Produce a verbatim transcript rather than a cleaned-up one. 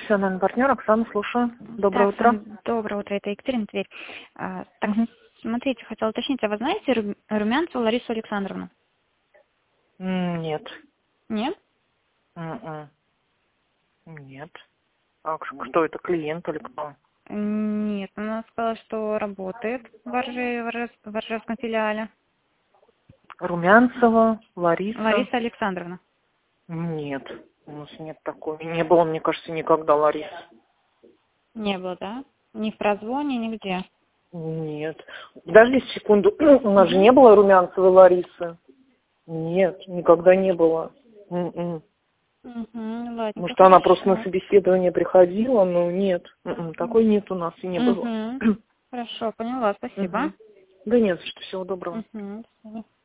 профессиональный партнер Оксана, слушаю. Доброе Так, утро. доброе утро, это Екатерина Тверь. А, так, смотрите, хотела уточнить, а вы знаете Ру- Румянцеву Ларису Александровну? М, Нет. Нет? М-м. Нет. А к- кто это, клиент или кто? Нет, она сказала, что работает в Орже- в Орже- в Оржевском филиале. Румянцева, Лариса? Лариса Александровна. Нет. У нас нет такой. Не было, мне кажется, никогда Ларисы. Не было, да? Ни в прозвоне, нигде. Нет. Подожди секунду. У нас же Угу. не было Румянцевой Ларисы. Нет, никогда не было. М-м. Угу, ладненько, Может, она просто на хорошо. собеседование приходила, но нет. М-м, такой нет у нас и не было. Угу. Хорошо, поняла, спасибо. Мгм. Да нет, за что, всего доброго. Угу.